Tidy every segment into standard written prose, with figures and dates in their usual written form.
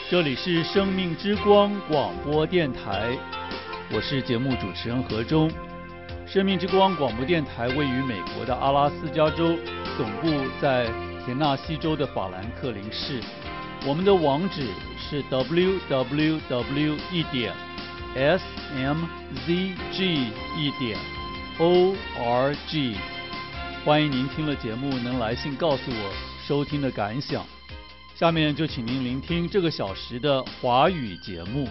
这里是生命之光广播电台，我是节目主持人何忠。生命之光广播电台位于美国的阿拉斯加州，总部在田纳西州的法兰克林市。我们的网址是 www.smzg.org。欢迎您听了节目能来信告诉我收听的感想。下面就请您聆听这个小时的华语节目。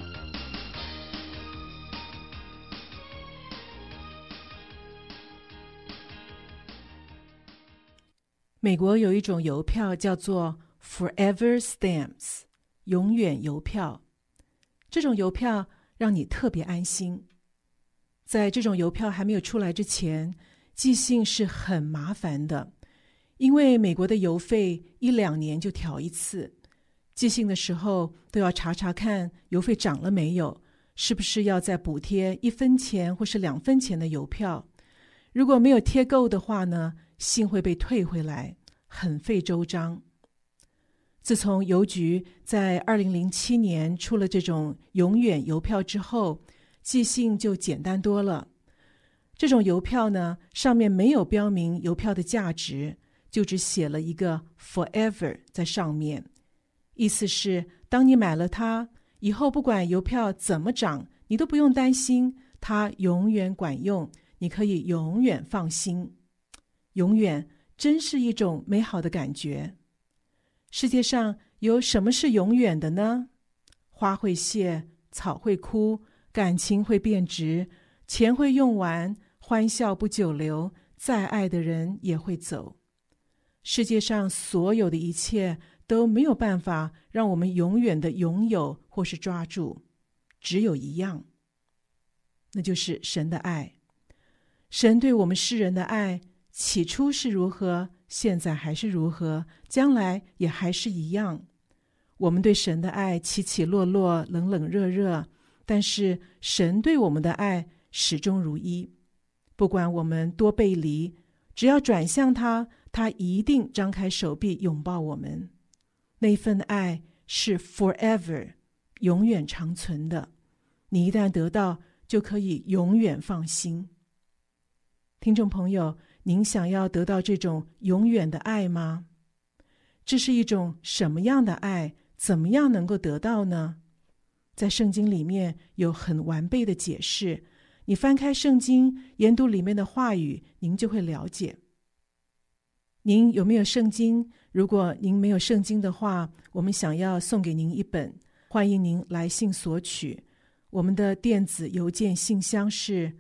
美国有一种邮票叫做 Forever Stamps， 永远邮票。这种邮票让你特别安心。在这种邮票还没有出来之前，寄信是很麻烦的，因为美国的邮费1-2年就调一次，寄信的时候都要查查看邮费涨了没有，是不是要再补贴1分钱或是2分钱的邮票。如果没有贴够的话呢，信会被退回来，很费周章。自从邮局在2007年出了这种永远邮票之后，寄信就简单多了。这种邮票呢，上面没有标明邮票的价值，就只写了一个 forever 在上面，意思是当你买了它以后，不管邮票怎么涨，你都不用担心，它永远管用，你可以永远放心。永远真是一种美好的感觉。世界上有什么是永远的呢？花会谢，草会枯，感情会变质，钱会用完，欢笑不久留，再爱的人也会走。世界上所有的一切都没有办法让我们永远的拥有或是抓住，只有一样，那就是神的爱。神对我们世人的爱，起初是如何，现在还是如何，将来也还是一样。我们对神的爱起起落落，冷冷热热，但是神对我们的爱始终如一。不管我们多背离，只要转向他，他一定张开手臂拥抱我们。那份爱是 forever， 永远长存的。你一旦得到，就可以永远放心。听众朋友，您想要得到这种永远的爱吗？这是一种什么样的爱？怎么样能够得到呢？在圣经里面有很完备的解释，你翻开圣经，研读里面的话语，您就会了解。您有没有圣经？如果您没有圣经的话，我们想要送给您一本，欢迎您来信索取。我们的电子邮件信箱是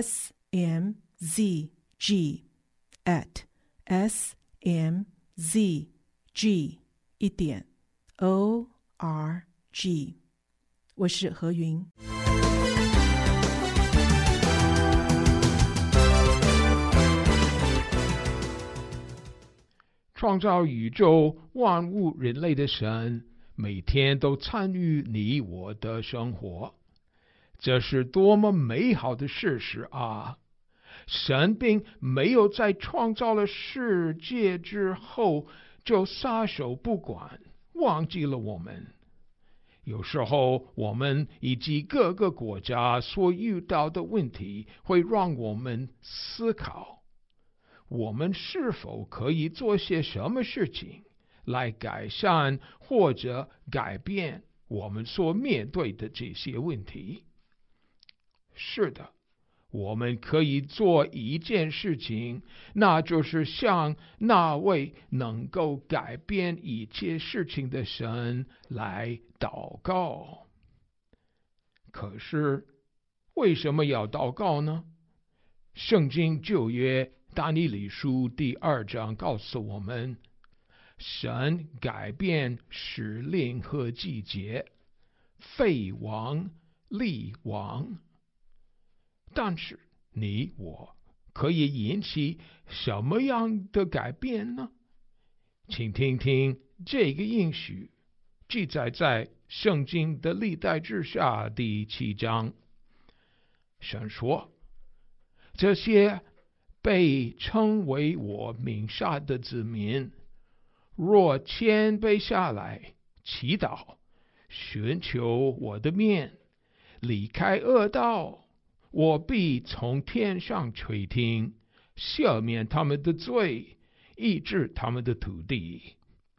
smzg@smzg.org。 我是何云。 创造宇宙万物人类的神，每天都参与你我的生活，这是多么美好的事实啊！神并没有在创造了世界之后就撒手不管，忘记了我们。有时候我们以及各个国家所遇到的问题，会让我们思考，我们是否可以做些什么事情来改善或者改变我们所面对的这些问题？是的，我们可以做一件事情，那就是向那位能够改变一切事情的神来祷告。可是，为什么要祷告呢？圣经旧约但以理书第2章告诉我们，神改变时令和季节，废王立王。但是你我可以引起什么样的改变呢？请听听这个应许，记载在圣经的历代志下第7章。神说，这些被称为我名下的子民，若谦卑下来，祈祷， 寻求我的面，离开恶道，我必从天上垂听，赦免他们的罪，医治他们的土地。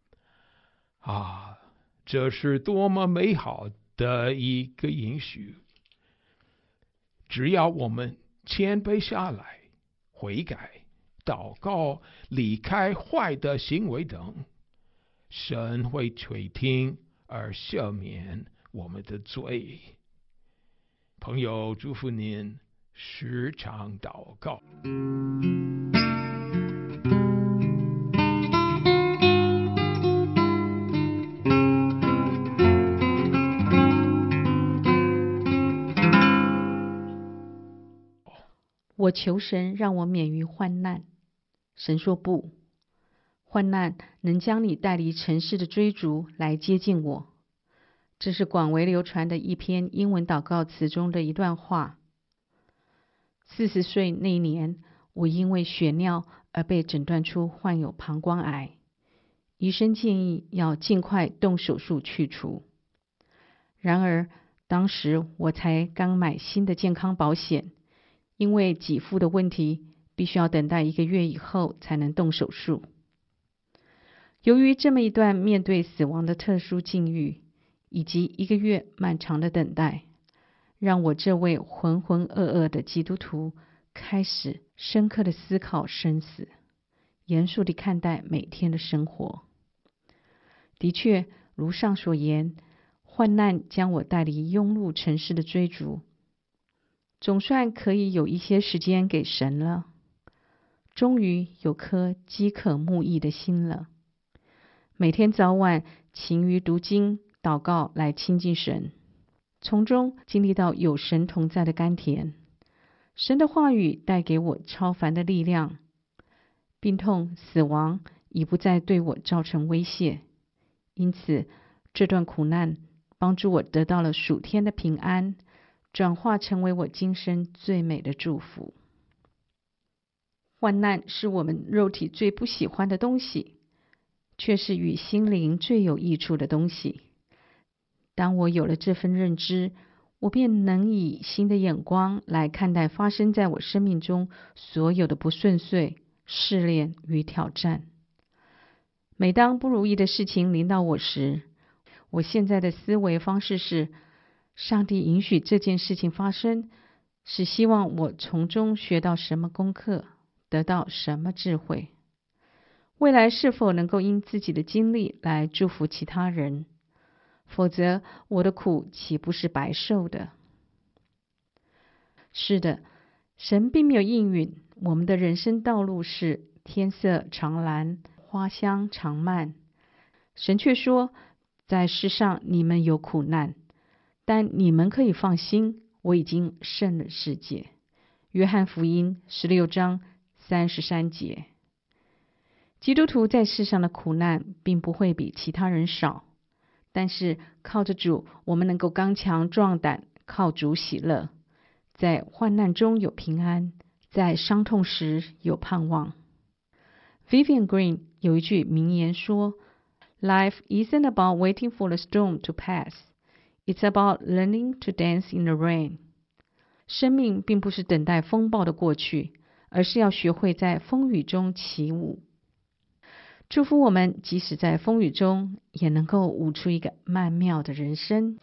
啊，这是多么美好的一个应许！只要我们谦卑下来，悔改、祷告，离开坏的行为等，神会垂听而赦免我们的罪。朋友，祝福您时常祷告。 我求神让我免于患难，神说不，患难能将你带离尘世的追逐来接近我。这是广为流传的一篇英文祷告词中的一段话。40岁那年，我因为血尿而被诊断出患有膀胱癌，医生建议要尽快动手术去除。然而当时我才刚买新的健康保险，因为给付的问题，必须要等待1个月以后才能动手术。由于这么一段面对死亡的特殊境遇，以及1个月漫长的等待，让我这位浑浑噩噩的基督徒开始深刻的思考生死，严肃地看待每天的生活。的确，如上所言，患难将我带离庸碌尘世的追逐，总算可以有一些时间给神了，终于有颗饥渴慕义的心了。每天早晚勤于读经祷告来亲近神，从中经历到有神同在的甘甜。神的话语带给我超凡的力量，病痛死亡已不再对我造成威胁，因此这段苦难帮助我得到了属天的平安，转化成为我今生最美的祝福。患难是我们肉体最不喜欢的东西，却是与心灵最有益处的东西。当我有了这份认知，我便能以新的眼光来看待发生在我生命中所有的不顺遂、试炼与挑战。每当不如意的事情临到我时，我现在的思维方式是：上帝允许这件事情发生，是希望我从中学到什么功课，得到什么智慧。未来是否能够因自己的经历来祝福其他人？否则我的苦岂不是白受的？是的，神并没有应允我们的人生道路是天色常蓝，花香常漫。神却说，在世上你们有苦难，但你们可以放心，我已经胜了世界。约翰福音16章33节。基督徒在世上的苦难并不会比其他人少，但是靠着主，我们能够刚强壮胆，靠主喜乐，在患难中有平安，在伤痛时有盼望。Vivian Green 有一句名言说， Life isn't about waiting for the storm to pass, it's about learning to dance in the rain. 生命并不是等待风暴的过去，而是要学会在风雨中起舞。祝福我们即使在风雨中，也能够舞出一个曼妙的人生。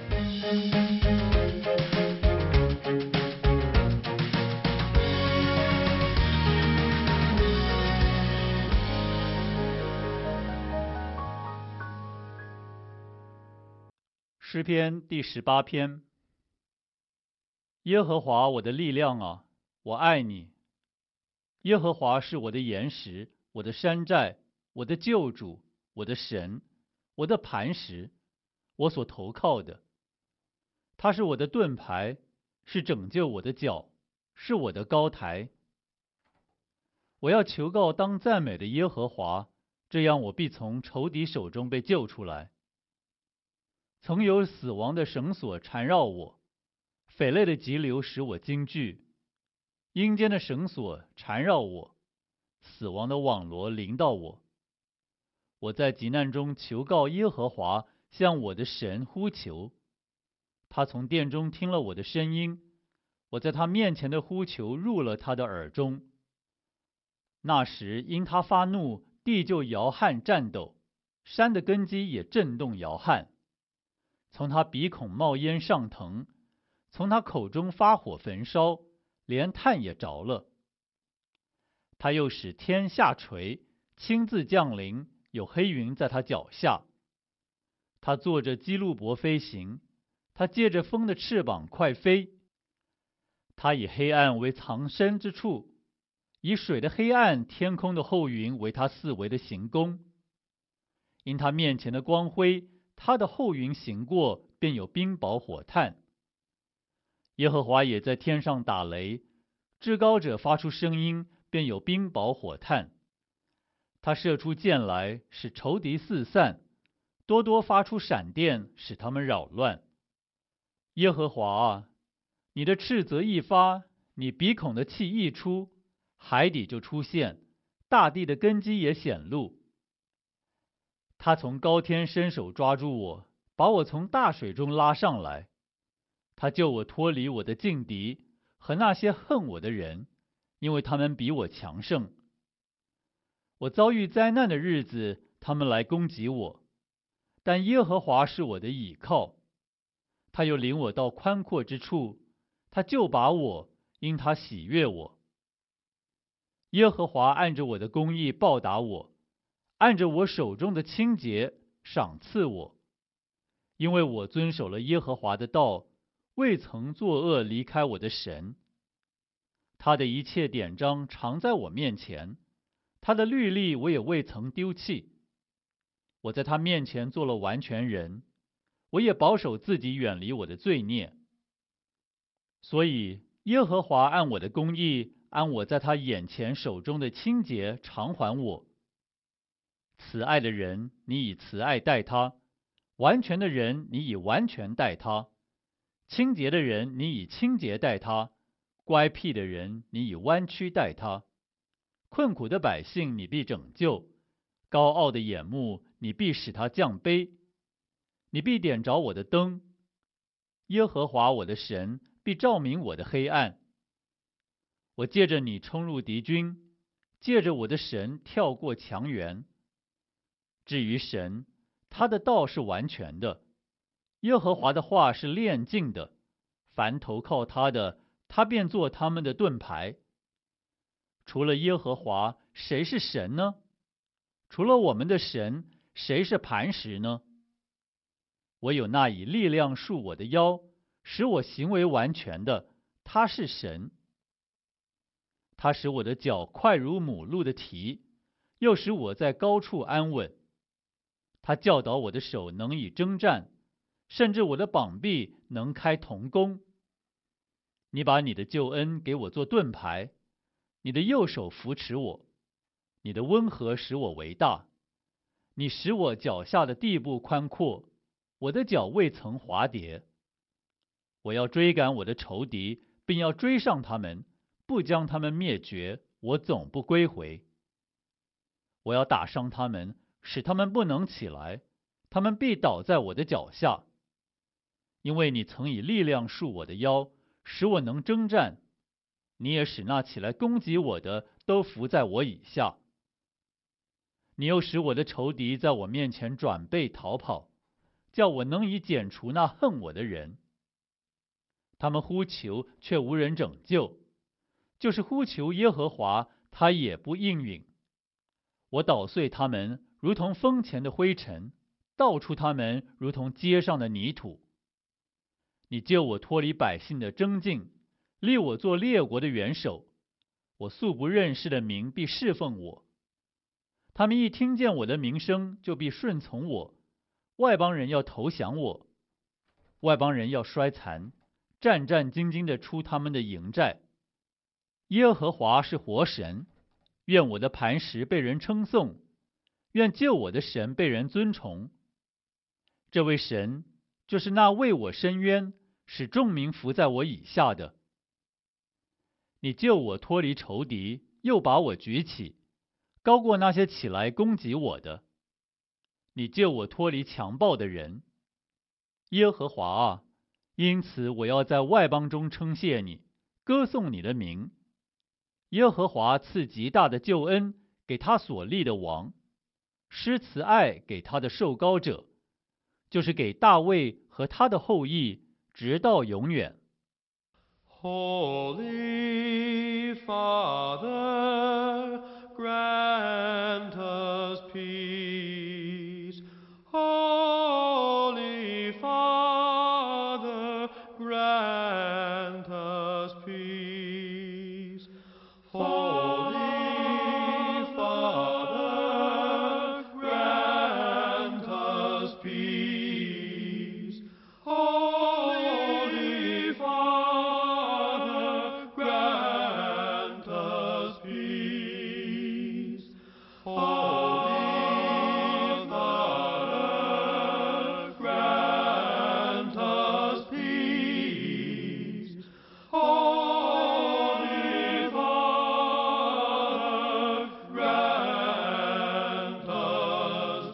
诗篇第18篇。耶和华我的力量啊，我爱你。耶和华是我的岩石，我的山寨，我的救主，我的神，我的磐石，我所投靠的。他是我的盾牌，是拯救我的脚，是我的高台。我要求告当赞美的耶和华，这样我必从仇敌手中被救出来。曾有死亡的绳索缠绕我，匪类的急流使我惊惧，阴间的绳索缠绕我，死亡的网罗临到我。我在急难中求告耶和华， 向我的神呼求。他从殿中听了我的声音，我在他面前的呼求入了他的耳中。那时因他发怒，地就摇撼颤抖，山的根基也震动摇撼。从他鼻孔冒烟上腾，从他口中发火焚烧，连炭也着了。他又使天下垂，亲自降临，有黑云在他脚下。他坐着基路伯飞行，他借着风的翅膀快飞。他以黑暗为藏身之处，以水的黑暗、天空的厚云为他四围的行宫。因他面前的光辉，他的厚云行过，便有冰雹火炭。耶和华也在天上打雷，至高者发出声音，便有冰雹火炭。他射出箭来，使仇敌四散，多多发出闪电，使他们扰乱。耶和华啊，你的斥责一发，你鼻孔的气一出，海底就出现，大地的根基也显露。他从高天伸手抓住我，把我从大水中拉上来。他救我脱离我的劲敌和那些恨我的人，因为他们比我强盛。我遭遇灾难的日子，他们来攻击我，但耶和华是我的倚靠。他又领我到宽阔之处，他救拔我，因他喜悦我。耶和华按着我的公义报答我，按着我手中的清洁赏赐我，因为我遵守了耶和华的道，未曾作恶离开我的神。他的一切典章常在我面前，他的律例我也未曾丢弃。我在他面前做了完全人，我也保守自己远离我的罪孽。所以耶和华按我的公义，按我在他眼前手中的清洁偿还我。慈爱的人，你以慈爱待他；完全的人，你以完全待他；清洁的人，你以清洁待他；乖僻的人，你以弯曲待他；困苦的百姓，你必拯救；高傲的眼目，你必使他降卑。你必点着我的灯，耶和华我的神必照明我的黑暗。我借着你冲入敌军，借着我的神跳过墙垣。至于神，他的道是完全的，耶和华的话是炼净的，凡投靠他的，他便做他们的盾牌。除了耶和华，谁是神呢？除了我们的神，谁是磐石呢？我有那以力量束我的腰，使我行为完全的，他是神。他使我的脚快如母鹿的蹄，又使我在高处安稳。他教导我的手能以征战，甚至我的膀臂能开铜弓。你把你的救恩给我做盾牌，你的右手扶持我，你的温和使我为大。你使我脚下的地步宽阔，我的脚未曾滑跌。我要追赶我的仇敌，并要追上他们，不将他们灭绝，我总不归回。我要打伤他们，使他们不能起来，他们必倒在我的脚下。因为你曾以力量束我的腰，使我能征战，你也使那起来攻击我的都伏在我以下。你又使我的仇敌在我面前转背逃跑，叫我能以剪除那恨我的人。他们呼求，却无人拯救，就是呼求耶和华，他也不应允。我捣碎他们，如同风前的灰尘，倒出他们，如同街上的泥土。你救我脱离百姓的争竞，立我做列国的元首。我素不认识的民必侍奉我。他们一听见我的名声，就必顺从我。外邦人要投降我，外邦人要衰残，战战兢兢地出他们的营寨。耶和华是活神，愿我的磐石被人称颂，愿救我的神被人尊崇。这位神就是那为我伸冤，使众民服在我以下的。你救我脱离仇敌，又把我举起，高过那些起来攻击我的。 你救我脱离强暴的人。耶和华啊，因此我要在外邦中称谢你，歌颂你的名。耶和华赐极大的救恩给他所立的王，施慈爱给他的受膏者，就是给大卫和他的后裔，直到永远。 Holy Father, grant us peace. Holy Father, grant us peace. Holy Father, grant us peace. Holy Father, grant us peace. Holy Father, grant us peace. Holy Father, grant us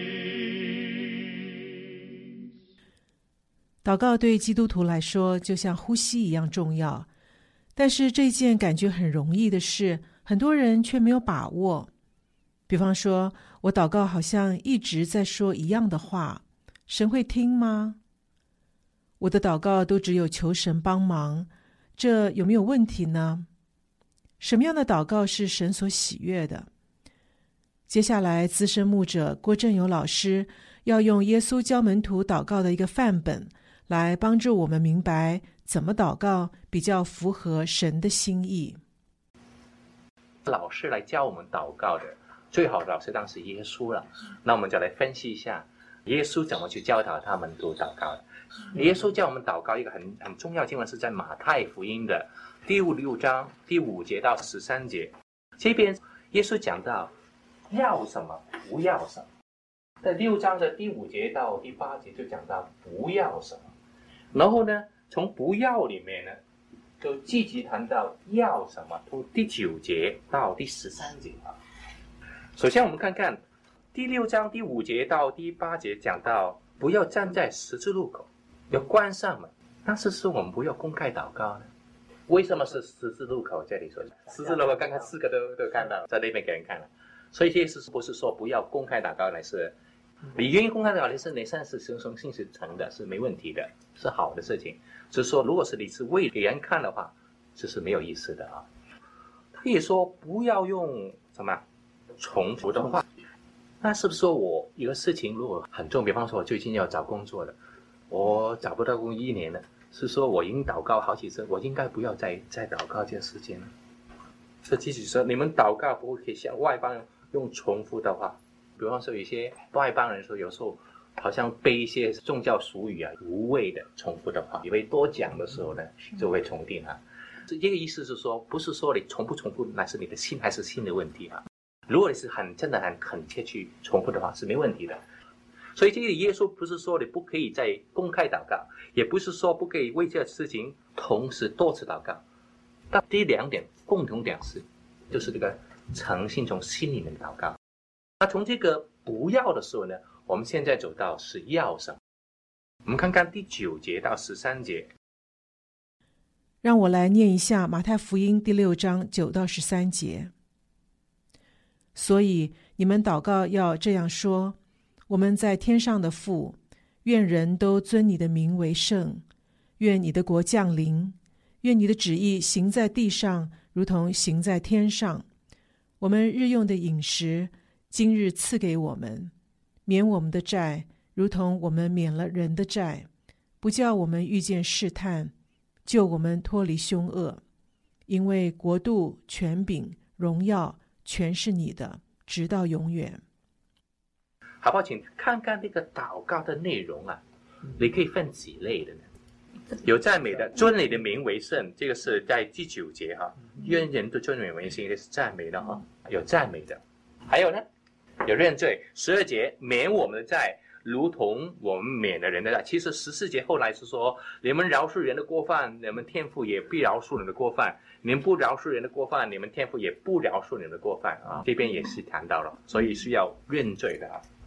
peace. 祷告对基督徒来说就像呼吸一样重要，但是这件感觉很容易的事，很多人却没有把握。比方说，我祷告好像一直在说一样的话，神会听吗？我的祷告都只有求神帮忙，这有没有问题呢？什么样的祷告是神所喜悦的？接下来，资深牧者郭振友老师要用耶稣教门徒祷告的一个范本，来帮助我们明白怎么祷告比较符合神的心意。 老师来教我们祷告的最好的老师当然是耶稣了。那我们就来分析一下耶稣怎么去教导他们读祷告的。耶稣教我们祷告一个很重要经文是在马太福音的第6章第5节到13节。这边耶稣讲到要什么不要什么，在6章的第5节到第8节就讲到不要什么，然后呢从不要里面呢就积极谈到要什么，从第9节到第13节啊。首先我们看看第6章第5节到第8节讲到不要站在十字路口，要关上门。但是我们不要公开祷告呢？为什么是十字路口？这里说十字路口，刚刚4个都看到，在那边给人看了。所以这意思不是说不要公开祷告，乃是你愿意公开祷告，你是你善是信是成的，是没问题的，是好的事情。只是说，如果是你是为给人看的话，这是没有意思的啊。他也说不要用什么重复的话。那是不是说我一个事情如果很重，比方说我最近要找工作了，我找不到工1年了，是说我已经祷告好几次，我应该不要再祷告这件事情了？这即使说你们祷告不会可以像外邦人用重复的话，比方说有些外邦人说有时候好像背一些宗教俗语啊，无谓的重复的话，以为多讲的时候呢就会重定啊。这个意思是说，不是说你重不重复，那是你的心还是心的问题啊。如果你是真的很恳切去重复的话，是没问题的。所以这个耶稣不是说你不可以在公开祷告，也不是说不可以为这个事情同时多次祷告。但这2点共同点是，就是这个诚信从心里面祷告。那从这个不要的时候呢，我们现在走到是要什么？我们看看第9节到13节。 让我来念一下马太福音第6章9到13节。所以你们祷告要这样说：我们在天上的父，愿人都尊你的名为圣，愿你的国降临，愿你的旨意行在地上，如同行在天上。我们日用的饮食，今日赐给我们，免我们的债，如同我们免了人的债，不叫我们遇见试探，救我们脱离凶恶。因为国度、权柄、荣耀全是你的，直到永远。 好不好？请看看这个祷告的内容啊，你可以分几类的呢？有赞美的，尊你的名为圣，这个是在第9节哈，愿人都尊你为圣，这是赞美的哈，有赞美的。还有呢，有认罪。12节免我们的债，如同我们免了人的债。其实14节后来是说，你们饶恕人的过犯，你们天父也必饶恕你们的过犯；你们不饶恕人的过犯，你们天父也不饶恕你们的过犯啊。这边也是谈到了，所以是要认罪的啊。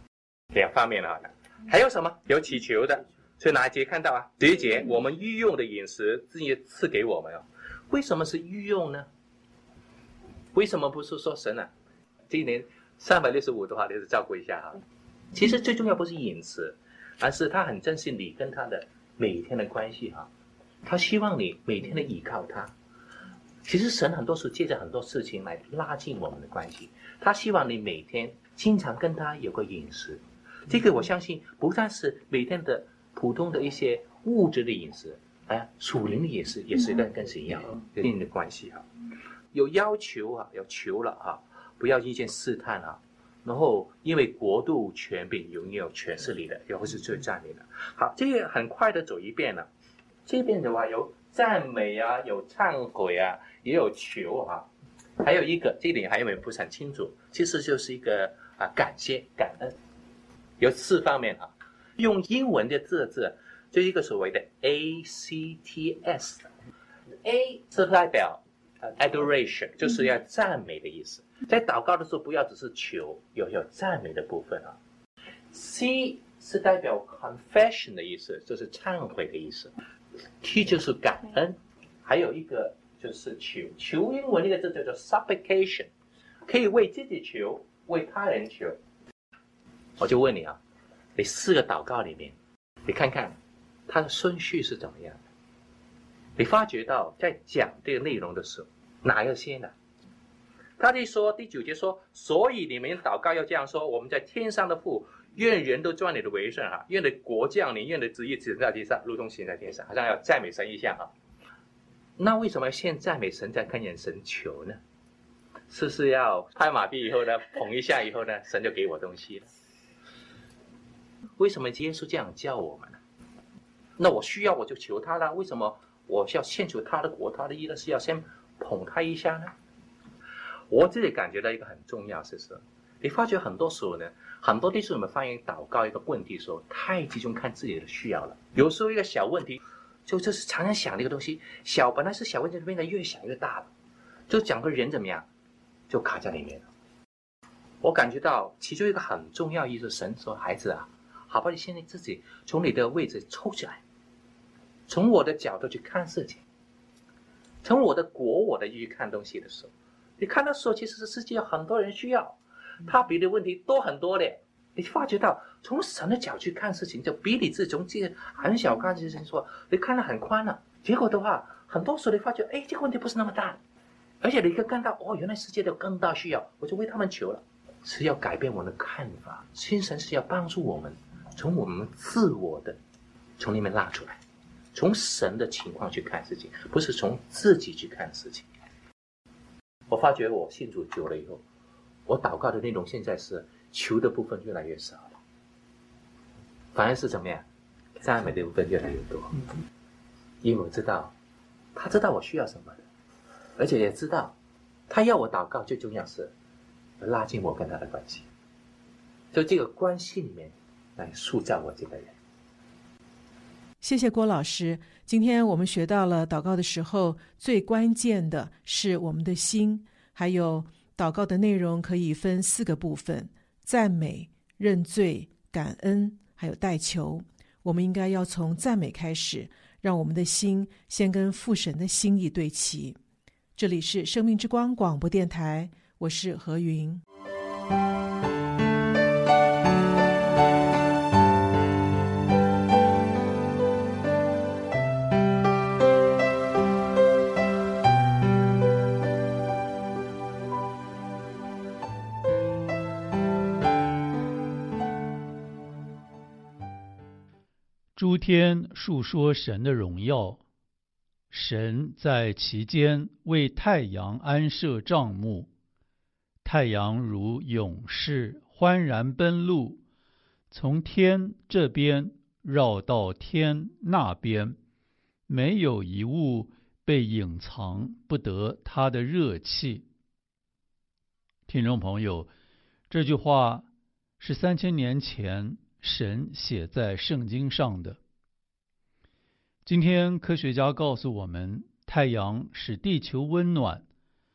两方面了。还有什么？有祈求的，所以哪一节看到啊？11节，我们御用的饮食自己赐给我们啊。为什么是御用呢？为什么不是说神啊？这一年365的话，你就照顾一下哈。其实最重要不是饮食，而是他很珍惜你跟他的每天的关系哈。他希望你每天的依靠他。其实神很多时候借着很多事情来拉近我们的关系，他希望你每天经常跟他有个饮食。这个我相信不但是每天的普通的一些物质的饮食，属灵的饮食也是跟神一样有一定的关系哈。有要求啊，要求了哈，不要遇见试探啊。然后因为国度、权柄、荣耀全是你的，也会是最占你的。好，这个很快的走一遍了。这边的话有赞美啊，有忏悔啊，也有求啊，还有一个这点还有没有不是很清楚，其实就是一个感谢感恩，有4方面啊。用英文的字就一个所谓的 ACTS，A 是代表adoration， 就是要赞美的意思。在祷告的时候不要只是求，有赞美的部分啊。C 是代表 confession 的意思，就是忏悔的意思。T 就是感恩，还有一个就是求英文那个字叫做 supplication， 可以为自己求，为他人求。我就问你啊，你4个祷告里面，你看看它的顺序是怎么样的？你发觉到在讲这个内容的时候，哪一个先呢？他就说第9节说，所以你们祷告要这样说：我们在天上的父，愿人都尊你的为圣哈，愿你的国降临，愿你的旨意行在地上，如同行在天上。好像要赞美神一下哈。那为什么先赞美神，再跟人神求呢？是不是要拍马屁以后呢，捧一下以后呢，神就给我东西了？为什么耶稣这样教我们呢？那我需要我就求他了，为什么我要先求他的国他的义呢？是要先捧他一下呢？我自己感觉到一个很重要是说，你发觉很多时候呢，很多弟兄们发现祷告一个问题的时候，太集中看自己的需要了。有时候一个小问题，就是常常想这个东西，本来是小问题，变得越想越大了，就整个人怎么样，就卡在里面了。我感觉到其中一个很重要意思，神说孩子啊，好吧，你现在自己从你的位置抽起来，从我的角度去看事情，从我的意去看东西的时候，你看到时候，其实是世界有很多人需要，他比的问题多很多的。你发觉到从神的角度去看事情，就比你自己从这个很小看事情说，你看得很宽了。结果的话，很多时候你发觉，这个问题不是那么大，而且你可以看到，原来世界有更大需要，我就为他们求了。是要改变我们的看法，新神是要帮助我们从我们自我的从里面拉出来，从神的情况去看事情，不是从自己去看事情。我发觉我信主久了以后，我祷告的内容现在是求的部分越来越少了，反而是怎么样，赞美的部分越来越多。因为我知道他知道我需要什么的，而且也知道他要我祷告最重要是拉近我跟他的关系，就这个关系里面来塑造我这个人。 谢谢郭老师，今天我们学到了祷告的时候最关键的是我们的心，还有祷告的内容可以分4个部分：赞美、认罪、感恩，还有代求。我们应该要从赞美开始，让我们的心先跟父神的心意对齐。这里是生命之光广播电台，我是何云。 诸天述说神的荣耀，神在其间为太阳安设帐幕，太阳如勇士欢然奔路，从天这边绕到天那边，没有一物被隐藏不得他的热气。听众朋友，这句话是3000年前神写在圣经上的。今天科学家告诉我们，太阳使地球温暖，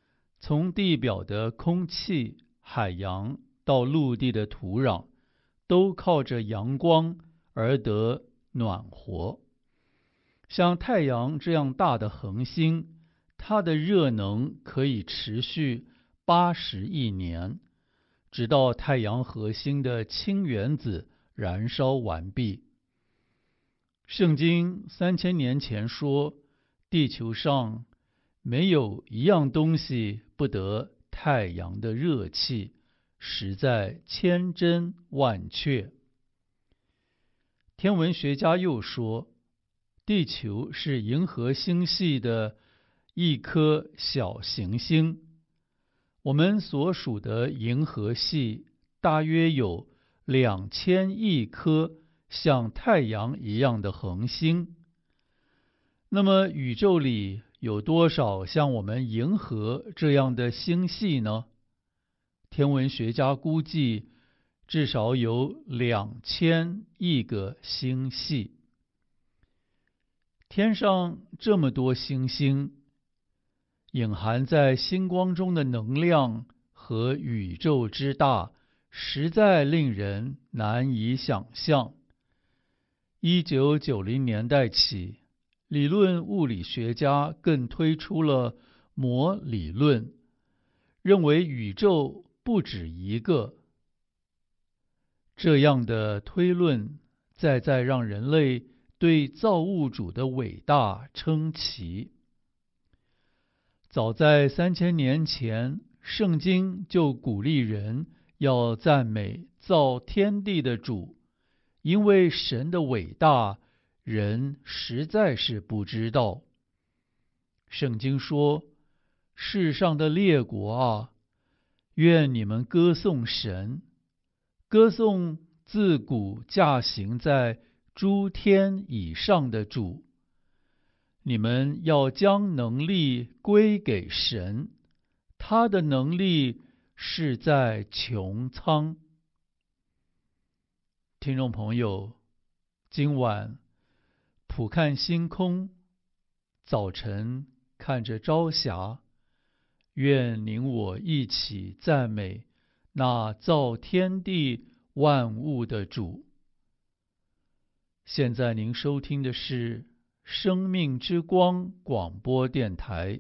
从地表的空气、海洋到陆地的土壤， 都靠着阳光而得暖和。像太阳这样大的恒星，它的热能可以持续80亿年，直到太阳核心的氢原子燃烧完毕。圣经3000年前说，地球上没有一样东西不得太阳的热气，实在千真万确。天文学家又说，地球是银河星系的一颗小行星。我们所属的银河系大约有2000亿颗像太阳一样的恒星。那么宇宙里有多少像我们银河这样的星系呢？天文学家估计至少有2000亿个星系。天上这么多星星，隐含在星光中的能量和宇宙之大，实在令人难以想象。1990年代起，理论物理学家更推出了膜理论，认为宇宙不止一个。这样的推论再让人类对造物主的伟大称奇。早在3000年前，圣经就鼓励人要赞美造天地的主，因为神的伟大，人实在是不知道。圣经说，世上的列国啊，愿你们歌颂神，歌颂自古驾行在诸天以上的主。你们要将能力归给神，他的能力是在穹苍。听众朋友，今晚俯瞰星空，早晨看着朝霞，愿您我一起赞美那造天地万物的主。现在您收听的是生命之光广播电台。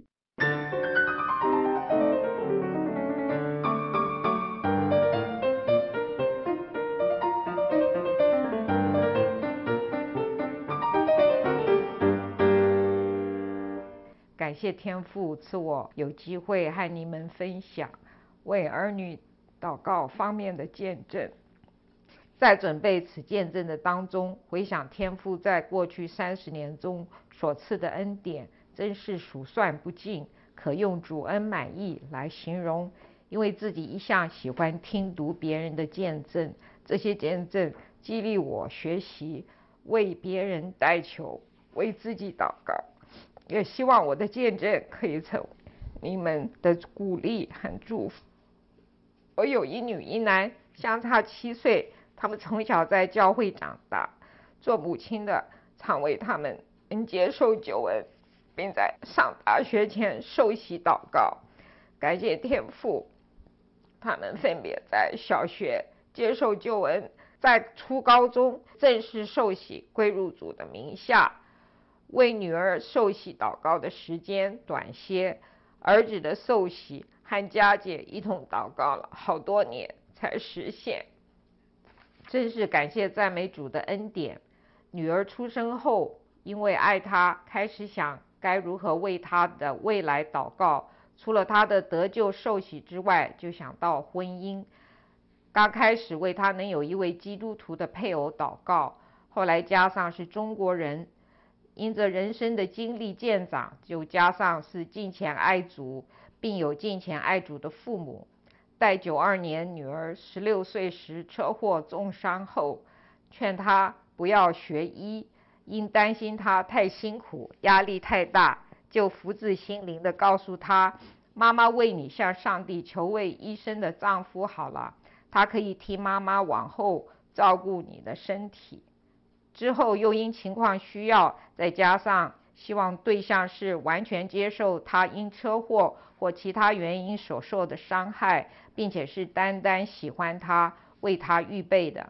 感谢天父赐我有机会和你们分享为儿女祷告方面的见证。在准备此见证的当中，回想天父在过去30年中所赐的恩典，真是数算不尽，可用主恩满意来形容。因为自己一向喜欢听读别人的见证，这些见证激励我学习为别人代求，为自己祷告，也希望我的见证可以成为你们的鼓励和祝福。我有一女一男，相差7岁，他们从小在教会长大，做母亲的常为他们能接受救恩，并在上大学前受洗祷告。感谢天父，他们分别在小学接受救恩，在初高中正式受洗归入主的名下。为女儿受洗祷告的时间短些，儿子的受洗和家姐一同祷告了好多年才实现。真是感谢赞美主的恩典。女儿出生后，因为爱她，开始想该如何为她的未来祷告。除了她的得救受洗之外，就想到婚姻。刚开始为她能有一位基督徒的配偶祷告，后来加上是中国人，因着人生的经历渐长，就加上是敬虔爱主，并有敬虔爱主的父母。在92年女儿16岁时车祸重伤后，劝她不要学医，因担心她太辛苦，压力太大，就福至心灵地告诉她，妈妈为你向上帝求位医生的丈夫好了，他可以替妈妈往后照顾你的身体。之后又因情况需要，再加上希望对象是完全接受他因车祸或其他原因所受的伤害，并且是单单喜欢他，为他预备的。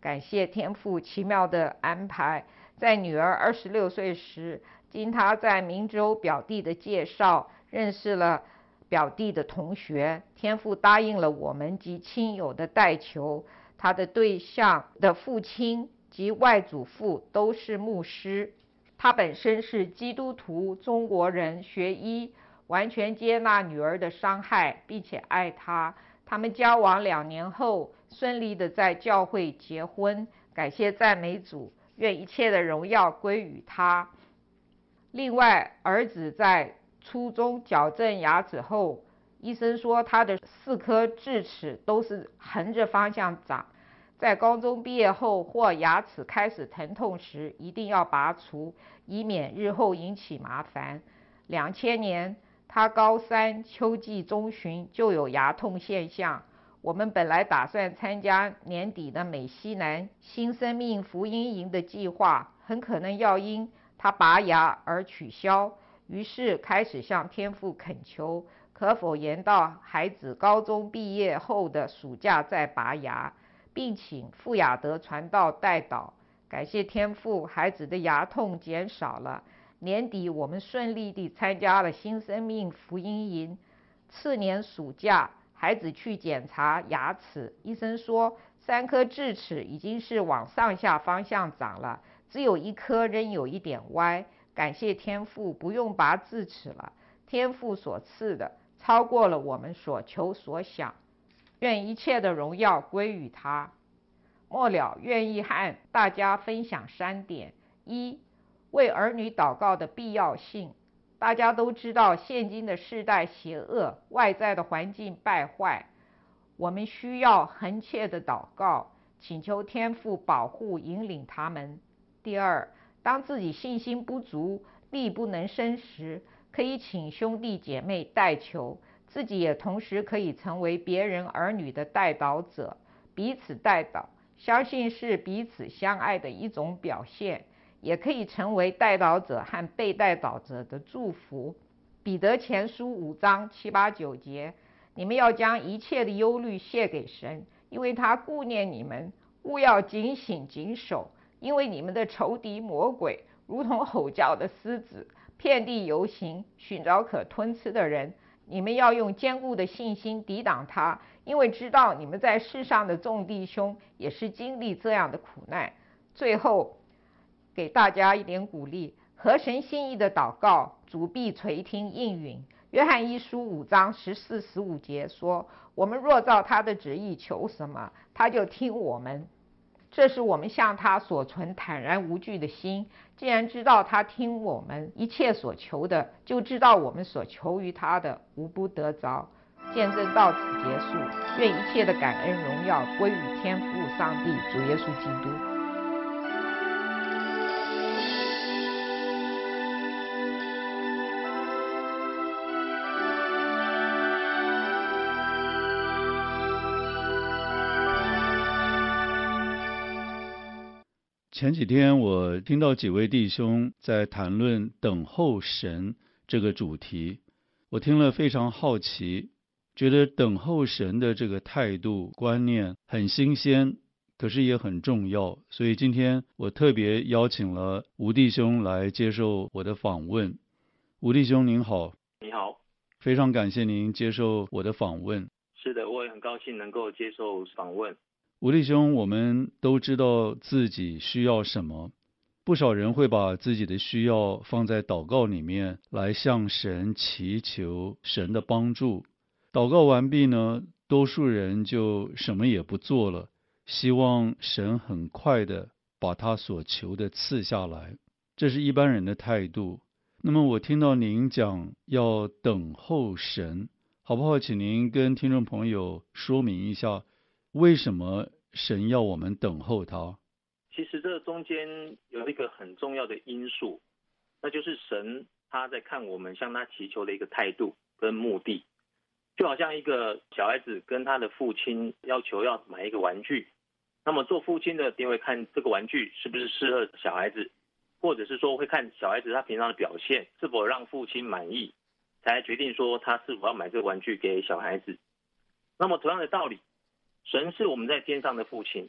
感谢天父奇妙的安排，在女儿26岁时，经她在明州表弟的介绍，认识了表弟的同学，天父答应了我们及亲友的代求。他的对象的父亲及外祖父都是牧师，他本身是基督徒中国人，学医，完全接纳女儿的伤害，并且爱她。他们交往2年后，顺利的在教会结婚，感谢赞美主，愿一切的荣耀归于他。另外，儿子在初中矫正牙齿后，医生说他的4颗智齿都是横着方向长，在高中毕业后或牙齿开始疼痛时，一定要拔除，以免日后引起麻烦。2000年，他高3秋季中旬就有牙痛现象。我们本来打算参加年底的美西南新生命福音营的计划，很可能要因他拔牙而取消。于是开始向天父恳求，可否延到孩子高中毕业后的暑假再拔牙，并请傅雅德传道代祷。感谢天父，孩子的牙痛减少了。年底我们顺利地参加了新生命福音营。次年暑假，孩子去检查牙齿，医生说3颗智齿已经是往上下方向长了，只有1颗仍有一点歪。感谢天父，不用拔智齿了。天父所赐的超过了我们所求所想，愿一切的荣耀归于他。末了，愿意和大家分享3点。1、为儿女祷告的必要性。大家都知道现今的世代邪恶，外在的环境败坏，我们需要恒切的祷告，请求天父保护引领他们。第2，当自己信心不足，力不能伸时，可以请兄弟姐妹代求，自己也同时可以成为别人儿女的代祷者，彼此代祷，相信是彼此相爱的一种表现，也可以成为代祷者和被代祷者的祝福。彼得前书5章7、8、9节，你们要将一切的忧虑卸给神，因为他顾念你们，务要警醒谨守，因为你们的仇敌魔鬼如同吼叫的狮子，遍地游行，寻找可吞吃的人。你们要用坚固的信心抵挡他，因为知道你们在世上的众弟兄也是经历这样的苦难。最后给大家一点鼓励，合神心意的祷告，主必垂听应允。约翰一书5章14、15节说，我们若照他的旨意求什么，他就听我们。这是我们向他所存坦然无惧的心。既然知道他听我们一切所求的，就知道我们所求于他的无不得着。见证到此结束，愿一切的感恩荣耀归于天父上帝主耶稣基督。 前几天我听到几位弟兄在谈论等候神这个主题，我听了非常好奇，觉得等候神的这个态度观念很新鲜，可是也很重要，所以今天我特别邀请了吴弟兄来接受我的访问。吴弟兄您好。 你好， 非常感谢您接受我的访问。 是的，我也很高兴能够接受访问。 吴弟兄，我们都知道自己需要什么，不少人会把自己的需要放在祷告里面，来向神祈求神的帮助。祷告完毕呢，多数人就什么也不做了，希望神很快的把他所求的赐下来，这是一般人的态度。那么我听到您讲要等候神，好不好请您跟听众朋友说明一下，为什么神要我们等候他？ 其实这中间有一个很重要的因素，那就是神他在看我们向他祈求的一个态度跟目的。就好像一个小孩子跟他的父亲要求要买一个玩具，那么做父亲的一定会看这个玩具是不是适合小孩子，或者是说会看小孩子他平常的表现是否让父亲满意，才决定说他是否要买这个玩具给小孩子。那么同样的道理，神是我们在天上的父亲，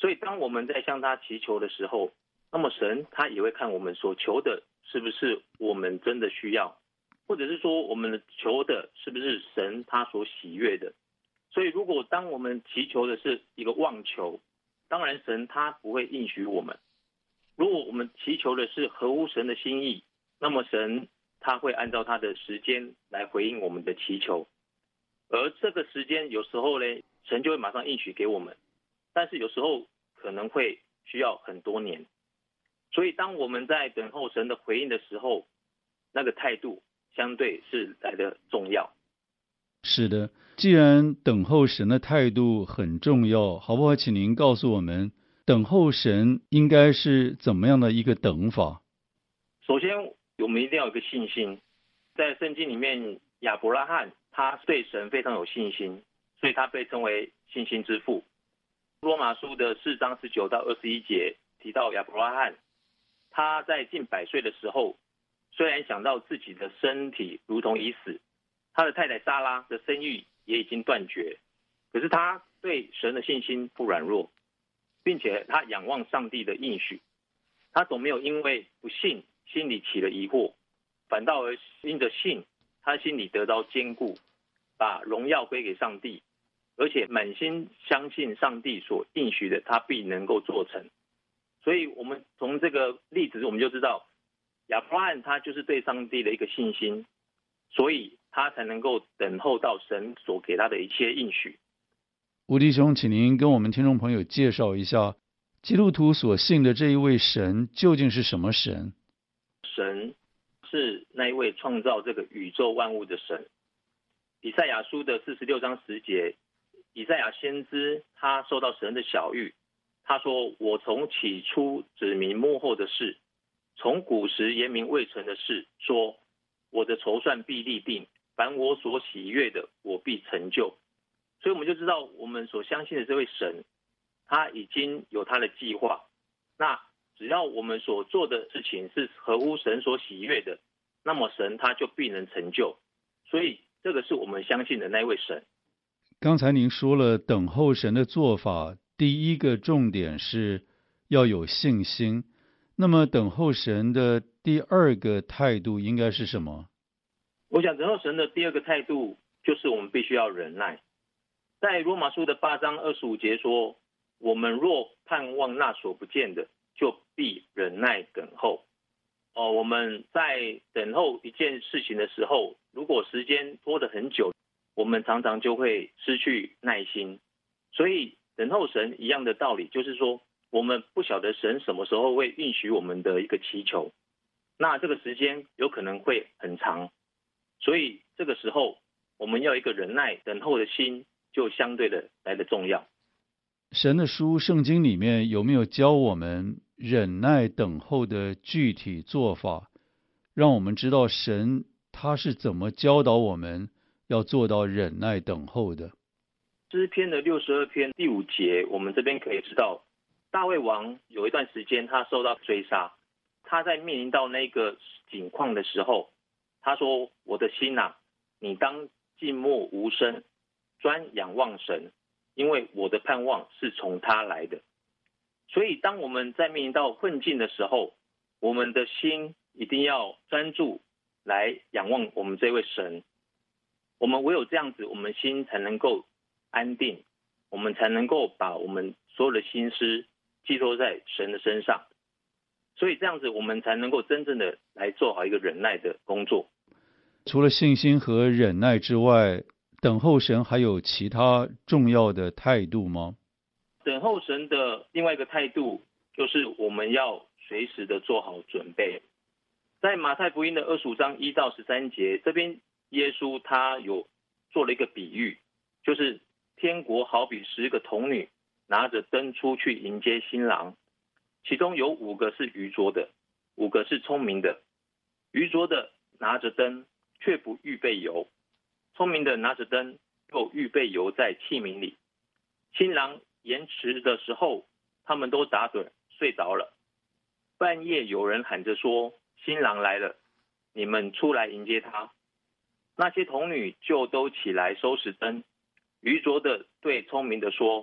所以当我们在向他祈求的时候，那么神他也会看我们所求的是不是我们真的需要，或者是说我们求的是不是神他所喜悦的。所以如果当我们祈求的是一个妄求，当然神他不会应许我们。如果我们祈求的是合乎神的心意，那么神他会按照他的时间来回应我们的祈求。而这个时间有时候呢，神就会马上应许给我们，但是有时候可能会需要很多年。所以当我们在等候神的回应的时候，那个态度相对是来得重要。 是的，既然等候神的态度很重要，好不好请您告诉我们，等候神应该是怎么样的一个等法？ 首先我们一定要有一个信心。在圣经里面，亚伯拉罕他对神非常有信心，所以他被称为信心之父。罗马书的4章19到21节提到亚伯拉罕，他在近100岁的时候，虽然想到自己的身体如同已死，他的太太撒拉的生育也已经断绝，可是他对神的信心不软弱，并且他仰望上帝的应许。他总没有因为不信心里起了疑惑，反倒而因着信，他心里得到坚固，把荣耀归给上帝，而且满心相信上帝所应许的，他必能够做成。所以我们从这个例子我们就知道，亚伯拉罕他就是对上帝的一个信心，所以他才能够等候到神所给他的一切应许。 吴弟兄，请您跟我们听众朋友介绍一下，基督徒所信的这一位神究竟是什么神？ 神是那一位创造这个宇宙万物的神。以赛亚书的46章10节，以赛亚先知他受到神的晓谕，他说：我从起初指明幕后的事，从古时言明未成的事，说我的筹算必立定，凡我所喜悦的，我必成就。所以我们就知道，我们所相信的这位神，他已经有他的计划。那只要我们所做的事情是合乎神所喜悦的，那么神他就必能成就。所以这个是我们相信的那位神。 刚才您说了等候神的做法，第一个重点是要有信心。那么等候神的第二个态度应该是什么？ 我想等候神的第二个态度就是我们必须要忍耐。在罗马书的8章25节说，我们若盼望那所不见的，就必忍耐等候。我们在等候一件事情的时候，如果时间拖得很久，我们常常就会失去耐心。所以等候神一样的道理，就是说我们不晓得神什么时候会允许我们的一个祈求，那这个时间有可能会很长，所以这个时候我们要一个忍耐等候的心，就相对的来的重要。 神的书圣经里面有没有教我们忍耐等候的具体做法，让我们知道神他是怎么教导我们要做到忍耐等候的？ 诗篇的62篇第5节，我们这边可以知道，大卫王有一段时间他受到追杀，他在面临到那个境况的时候，他说：我的心啊，你当静默无声，专仰望神，因为我的盼望是从他来的。所以当我们在面临到困境的时候，我们的心一定要专注来仰望我们这位神。我们唯有这样子，我们心才能够安定，我们才能够把我们所有的心思寄托在神的身上。所以这样子我们才能够真正的来做好一个忍耐的工作。 除了信心和忍耐之外，等候神还有其他重要的态度吗？ 等候神的另外一个态度，就是我们要随时的做好准备。在马太福音的25章1到13节，这边耶稣他有做了一个比喻，就是天国好比10个童女拿着灯出去迎接新郎，其中有5个是愚拙的，5个是聪明的。愚拙的拿着灯却不预备油，聪明的拿着灯又预备油在器皿里。新郎延迟的时候，他们都打盹睡着了。半夜有人喊着说：新郎来了，你们出来迎接他。那些童女就都起来收拾灯。愚拙的对聪明的说：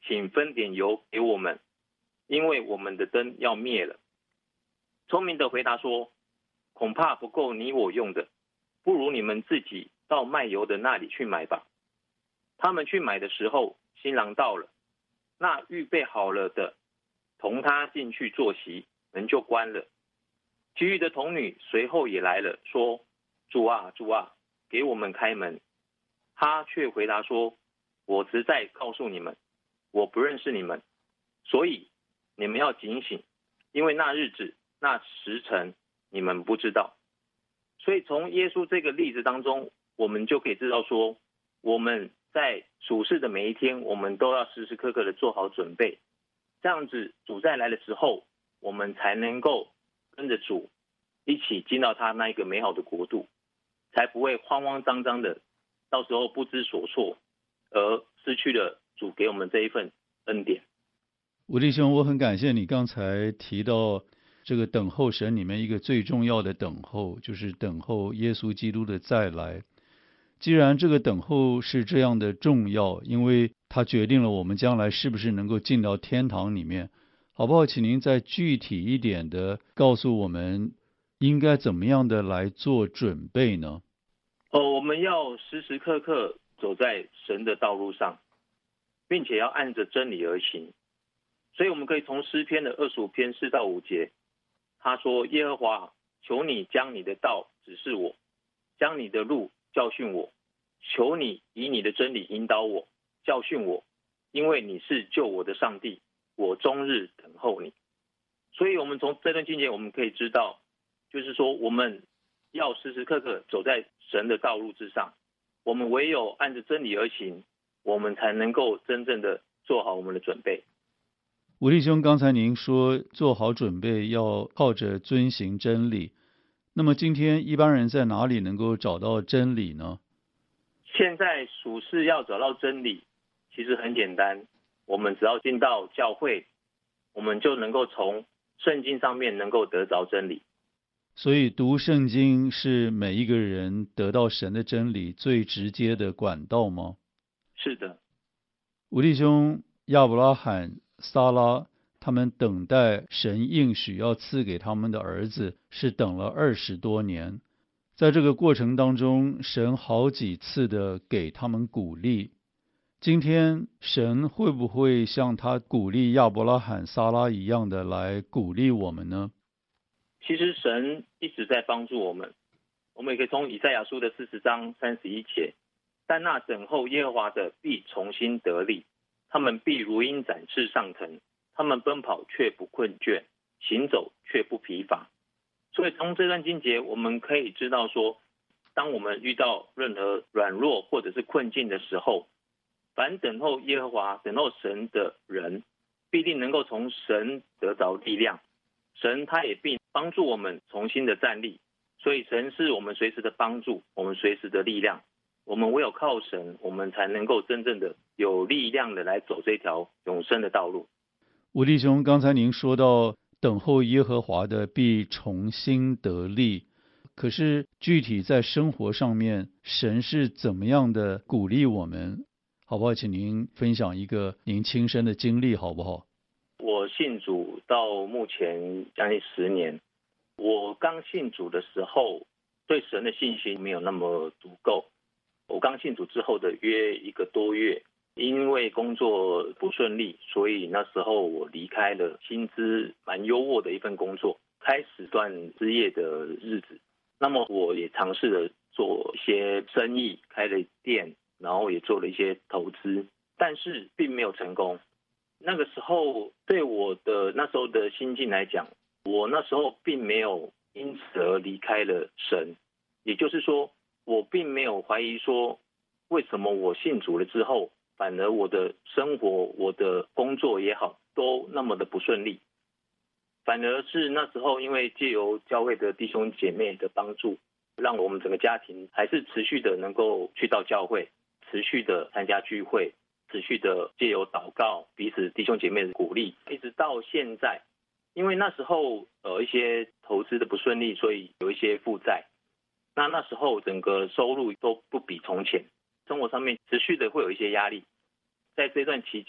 请分点油给我们，因为我们的灯要灭了。聪明的回答说，恐怕不够你我用的，不如你们自己到卖油的那里去买吧。他们去买的时候，新郎到了，那预备好了的同他进去坐席，门就关了。其余的童女随后也来了，说，主啊，主啊，给我们开门。他却回答说，我实在告诉你们，我不认识你们，所以你们要警醒，因为那日子那时辰你们不知道。所以从耶稣这个例子当中，我们就可以知道说，我们在属世的每一天，我们都要时时刻刻的做好准备，这样子主再来的时候，我们才能够跟着主一起进到他那一个美好的国度，才不会慌慌张张的，到时候不知所措，而失去了主给我们这一份恩典。 吴弟兄，我很感谢你刚才提到这个等候神里面一个最重要的等候，就是等候耶稣基督的再来。既然这个等候是这样的重要，因为它决定了我们将来是不是能够进到天堂里面，好不好？请您再具体一点的告诉我们，应该怎么样的来做准备呢？ 我们要时时刻刻走在神的道路上，并且要按着真理而行。所以我们可以从诗篇的25篇4到5节，他说，耶和华，求你将你的道指示我，将你的路教训我，求你以你的真理引导我，教训我，因为你是救我的上帝，我终日等候你。所以我们从这段经节我们可以知道，就是说我们要时时刻刻走在神的道路之上，我们唯有按着真理而行，我们才能够真正的做好我们的准备。 吴弟兄，刚才您说做好准备要靠着遵行真理，那么今天一般人在哪里能够找到真理呢？ 现在属世要找到真理其实很简单，我们只要进到教会，我们就能够从圣经上面能够得着真理。 所以读圣经是每一个人得到神的真理最直接的管道吗？ 是的。 吴弟兄，亚伯拉罕、撒拉他们等待神应许要赐给他们的儿子，是等了20多年。在这个过程当中，神好几次的给他们鼓励。今天神会不会像他鼓励亚伯拉罕、撒拉一样的来鼓励我们呢？ 其实神一直在帮助我们，我们也可以从以赛亚书的40章31节，但那等候耶和华的必重新得力，他们必如鹰展翅上腾，他们奔跑却不困倦，行走却不疲乏。所以从这段经节我们可以知道说，当我们遇到任何软弱或者是困境的时候，凡等候耶和华、等候神的人，必定能够从神得着力量。神他也必帮助我们重新的站立，所以神是我们随时的帮助，我们随时的力量。我们唯有靠神，我们才能够真正的有力量的来走这条永生的道路。 吴弟兄，刚才您说到等候耶和华的必重新得力，可是具体在生活上面，神是怎么样的鼓励我们？好不好？请您分享一个您亲身的经历好不好？ 我信主到目前将近10年，我刚信主的时候，对神的信心没有那么足够。我刚信主之后的约1个多月，因为工作不顺利，所以那时候我离开了薪资蛮优渥的一份工作，开始段失业的日子。那么我也尝试了做一些生意，开了店，然后也做了一些投资，但是并没有成功。那个时候对我的那时候的心境来讲，我那时候并没有因此而离开了神，也就是说我并没有怀疑说为什么我信主了之后，反而我的生活、我的工作也好，都那么的不顺利。反而是那时候因为借由教会的弟兄姐妹的帮助，让我们整个家庭还是持续的能够去到教会，持续的参加聚会，持续的借由祷告，彼此弟兄姐妹的鼓励，一直到现在。因为那时候一些投资的不顺利，所以有一些负债。那时候整个收入都不比从前，生活上面持续的会有一些压力。在这段期间，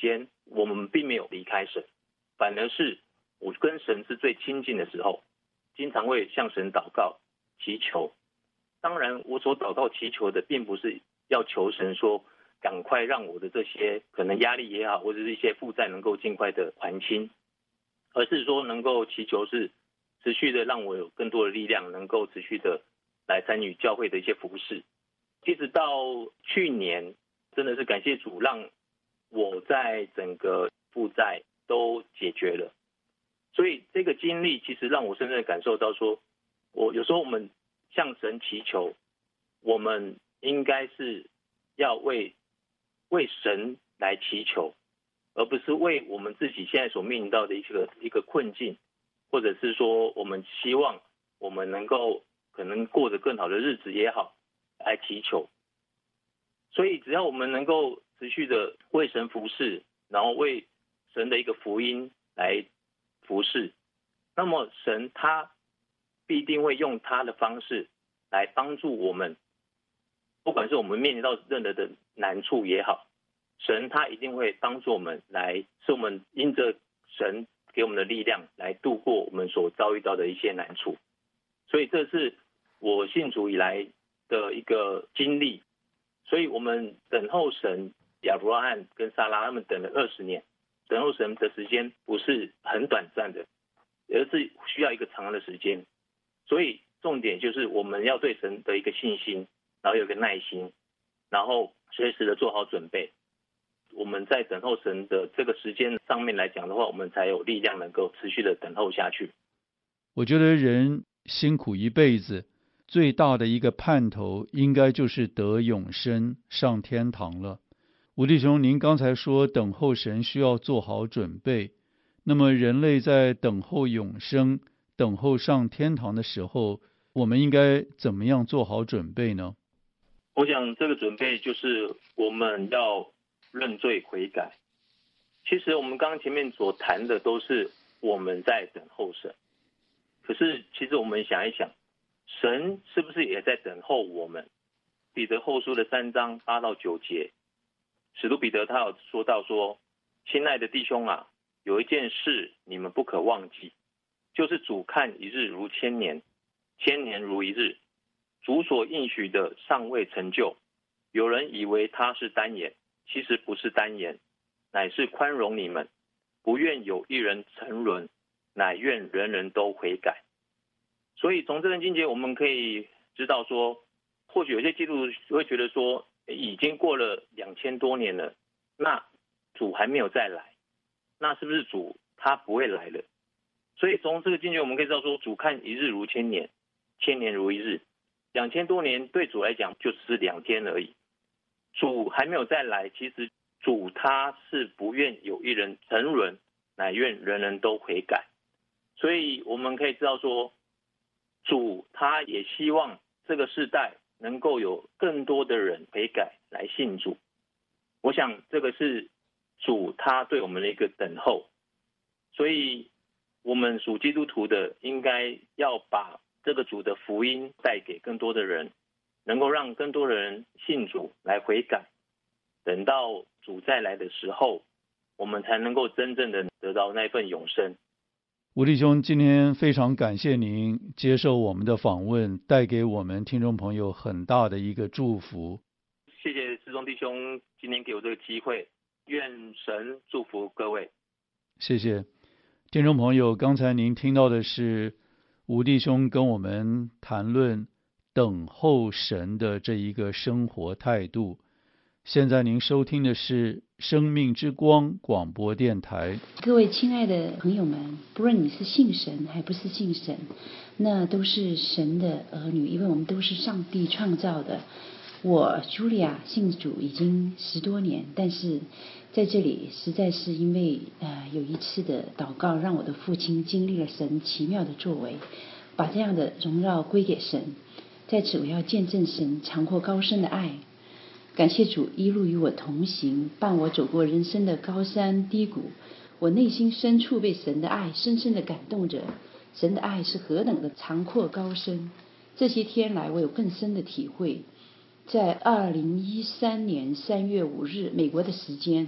我们并没有离开神，反而是我跟神是最亲近的时候，经常会向神祷告祈求。当然我所祷告祈求的并不是要求神说赶快让我的这些可能压力也好，或者是一些负债能够尽快的还清，而是说能够祈求是持续的让我有更多的力量，能够持续的来参与教会的一些服事。一直到去年，真的是感谢主，让我在整个负债都解决了。所以这个经历其实让我深深的感受到说，有时候我们向神祈求，我们应该是要为神来祈求，而不是为我们自己现在所面临到的一个困境，或者是说我们希望我们能够可能过得更好的日子也好来祈求。所以只要我们能够持续的为神服事，然后为神的一个福音来服事，那么神他必定会用他的方式来帮助我们，不管是我们面临到任何的难处也好，神他一定会帮助我们来，使我们因着神给我们的力量来度过我们所遭遇到的一些难处。所以这是我信主以来的一个经历。所以我们等候神，亚伯拉罕跟撒拉他们等了20年，等候神的时间不是很短暂的，而是需要一个长的时间。所以重点就是我们要对神的一个信心，然后有一个耐心，然后随时的做好准备。我们在等候神的这个时间上面来讲的话，我们才有力量能够持续的等候下去。 我觉得人辛苦一辈子，最大的一个盼头应该就是得永生，上天堂了。吴弟兄，您刚才说等候神需要做好准备，那么人类在等候永生、等候上天堂的时候，我们应该怎么样做好准备呢？ 我想这个准备就是我们要认罪悔改。其实我们刚刚前面所谈的都是我们在等候神，可是其实我们想一想，神是不是也在等候我们？彼得后书的3章8到9节，使徒彼得他有说到说，亲爱的弟兄啊，有一件事你们不可忘记，就是主看一日如千年，千年如一日。主所应许的尚未成就，有人以为他是单言，其实不是单言，乃是宽容你们，不愿有一人沉沦，乃愿人人都悔改。所以从这段经节我们可以知道说，或许有些基督徒会觉得说，已经过了2000多年了，那主还没有再来，那是不是主他不会来了？所以从这个经节我们可以知道说，主看一日如千年，千年如一日。2000多年对主来讲就只是2天而已，主还没有再来，其实主他是不愿有一人沉沦，乃愿人人都悔改。所以我们可以知道说，主他也希望这个世代能够有更多的人悔改来信主。我想这个是主他对我们的一个等候，所以我们属基督徒的应该要把这个主的福音带给更多的人，能够让更多的人信主来悔改，等到主再来的时候，我们才能够真正的得到那份永生。 吴弟兄，今天非常感谢您接受我们的访问，带给我们听众朋友很大的一个祝福。 谢谢师兄弟兄今天给我这个机会，愿神祝福各位。 谢谢听众朋友，刚才您听到的是吴弟兄跟我们谈论等候神的这一个生活态度。现在您收听的是生命之光广播电台。 各位亲爱的朋友们，不论你是信神还不是信神，那都是神的儿女，因为我们都是上帝创造的。我Julia信主已经10多年，但是在这里实在是因为有一次的祷告，让我的父亲经历了神奇妙的作为，把这样的荣耀归给神。在此我要见证神长阔高深的爱，感谢主一路与我同行，伴我走过人生的高山低谷。我内心深处被神的爱深深的感动着，神的爱是何等的长阔高深。这些天来我有更深的体会。在2013年3月5日美国的时间，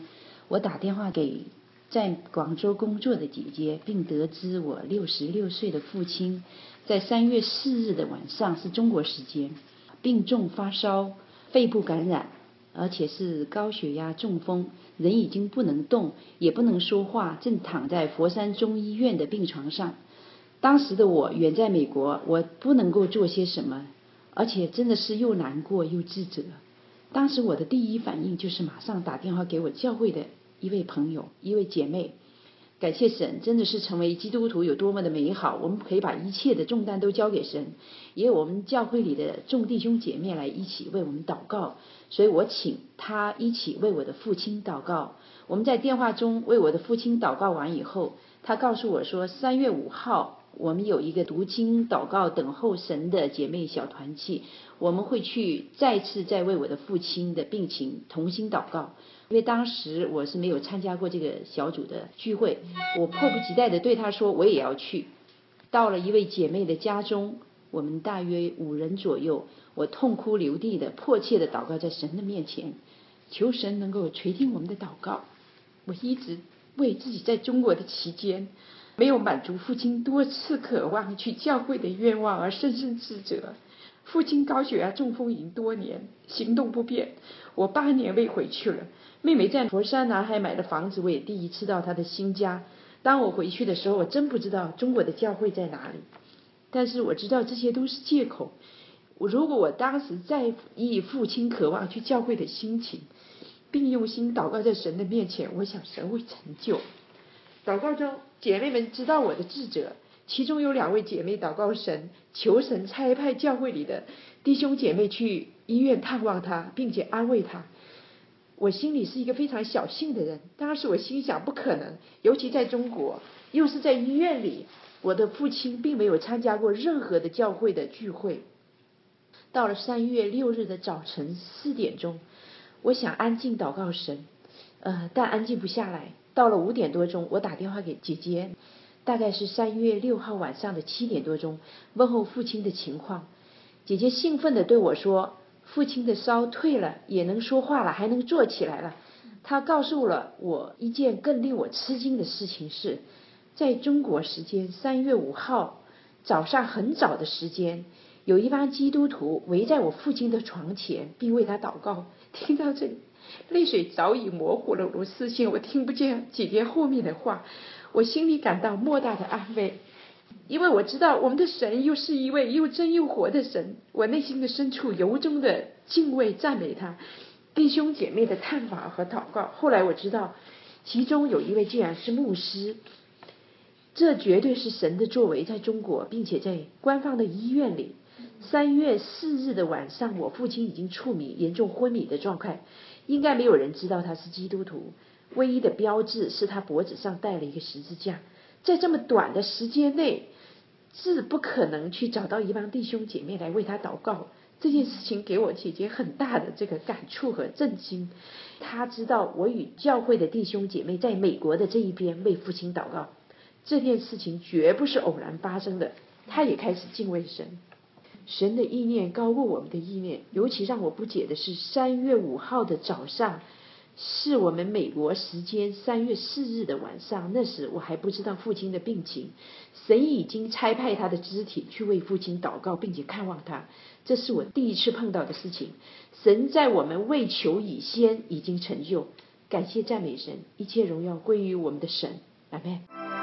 我打电话给在广州工作的姐姐，并得知我66岁的父亲在3月4日的晚上，是中国时间，病重发烧，肺部感染，而且是高血压中风，人已经不能动，也不能说话，正躺在佛山中医院的病床上。当时的我远在美国，我不能够做些什么，而且真的是又难过又自责。当时我的第一反应就是马上打电话给我教会的一位朋友，一位姐妹。感谢神，真的是成为基督徒有多么的美好，我们可以把一切的重担都交给神，也有我们教会里的众弟兄姐妹来一起为我们祷告，所以我请他一起为我的父亲祷告。我们在电话中为我的父亲祷告完以后，他告诉我说3月5号我们有一个读经祷告等候神的姐妹小团契，我们会去再次再为我的父亲的病情同心祷告。因为当时我是没有参加过这个小组的聚会，我迫不及待地对他说我也要去。到了一位姐妹的家中，我们大约5人左右，我痛哭流涕的迫切的祷告在神的面前，求神能够垂听我们的祷告。我一直为自己在中国的期间没有满足父亲多次渴望去教会的愿望而深深自责。父亲高血压中风已经多年，行动不便，我8年未回去了。妹妹在佛山南海买了房子，我也第一次到她的新家。当我回去的时候，我真不知道中国的教会在哪里，但是我知道这些都是借口。如果我当时在意父亲渴望去教会的心情，并用心祷告在神的面前，我想神会成就。祷告中，姐妹们知道我的自责，其中有2位姐妹祷告神，求神差派教会里的弟兄姐妹去医院探望他，并且安慰他。我心里是一个非常小心的人，当时我心想不可能，尤其在中国，又是在医院里，我的父亲并没有参加过任何的教会的聚会。到了3月6日的早晨4点钟，我想安静祷告神，但安静不下来。到了5点多钟，我打电话给姐姐，大概是3月6号晚上的7点多钟，问候父亲的情况。姐姐兴奋地对我说，父亲的烧退了，也能说话了，还能坐起来了。她告诉了我一件更令我吃惊的事情是，在中国时间3月5号早上很早的时间，有一帮基督徒围在我父亲的床前，并为他祷告。听到这里，泪水早已模糊了我的视线，我听不见姐姐后面的话，我心里感到莫大的安慰，因为我知道我们的神又是一位又真又活的神。我内心的深处由衷的敬畏赞美他。弟兄姐妹的探访和祷告，后来我知道其中有一位竟然是牧师，这绝对是神的作为，在中国并且在官方的医院里。3月4日的晚上，我父亲已经触迷，严重昏迷的状态，应该没有人知道他是基督徒，唯一的标志是他脖子上戴了一个十字架。在这么短的时间内，是不可能去找到一帮弟兄姐妹来为他祷告。这件事情给我姐姐很大的这个感触和震惊。她知道我与教会的弟兄姐妹在美国的这一边为父亲祷告，这件事情绝不是偶然发生的。她也开始敬畏神。神的意念高过我们的意念。尤其让我不解的是3月5号的早上，是我们美国时间3月4日的晚上，那时我还不知道父亲的病情，神已经差派他的肢体去为父亲祷告并且看望他。这是我第一次碰到的事情，神在我们未求以先已经成就。感谢赞美神，一切荣耀归于我们的神。阿们。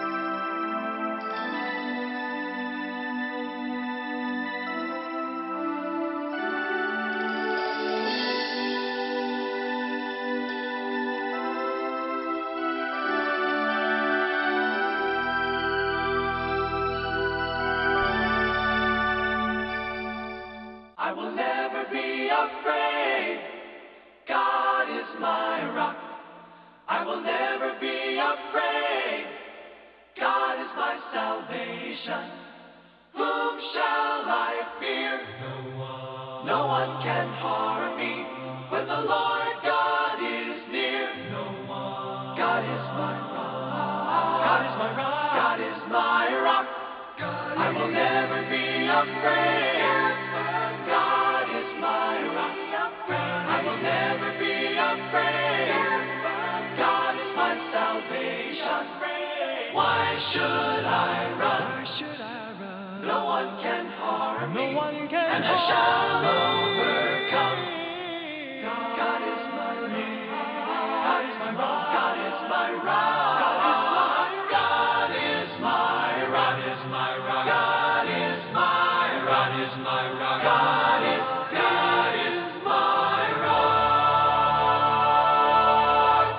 I will never be afraid. God is my rock. I will never be afraid. God is my salvation. Whom shall I fear? No one can harm me. When the Lord God is near. God is my rock. God is my rock. God is my rock. I will never be afraid. God is my rock. I will never be afraid. God Why should I run? No one can harm me, and I shall overcome. God is my rock. God is my rock. God is my rock. God is my rock. God is my rock. God is my rock. God is my rock. God is my rock.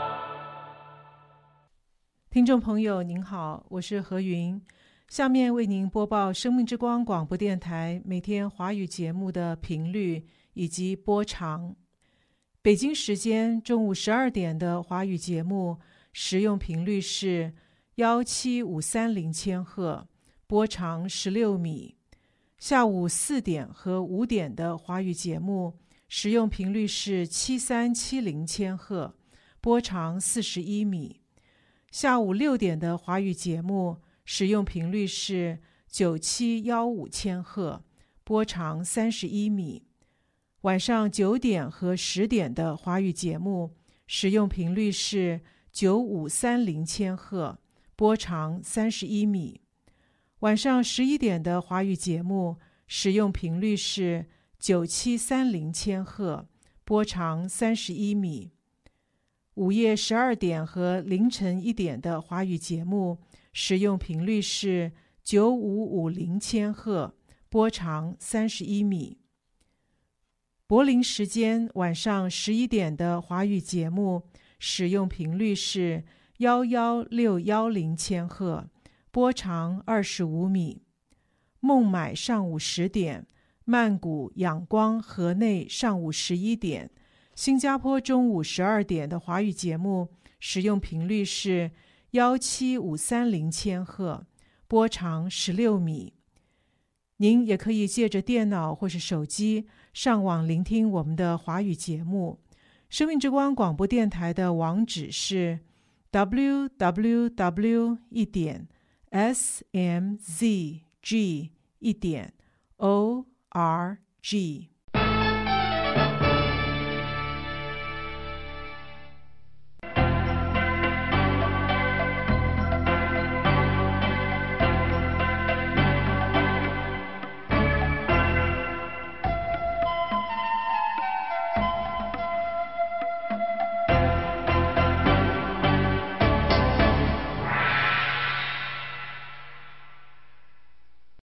听众朋友您好，我是何云，下面为您播报生命之光广播电台每天华语节目的频率以及播长。北京时间中午12点的华语节目使用频率是17530千赫，波长16米。下午4点和5点的华语节目使用频率是7370千赫，波长41米。下午6点的华语节目使用频率是9715千赫，波长31米。晚上9点和10点的华语节目使用频率是9530千赫，波长31米。晚上11点的华语节目使用频率是9730千赫，波长31米。午夜12点和凌晨1点的华语节目使用频率是9550千赫，波长31米。柏林时间晚上11点的华语节目使用频率是11610千赫，波长25米。孟买上午10点，曼谷、仰光、河内上午11点，新加坡中午12点的华语节目使用频率是17530千赫，波长16米。您也可以借着电脑或是手机上网聆听我们的华语节目。生命之光广播电台的网址是 www.smzg.org。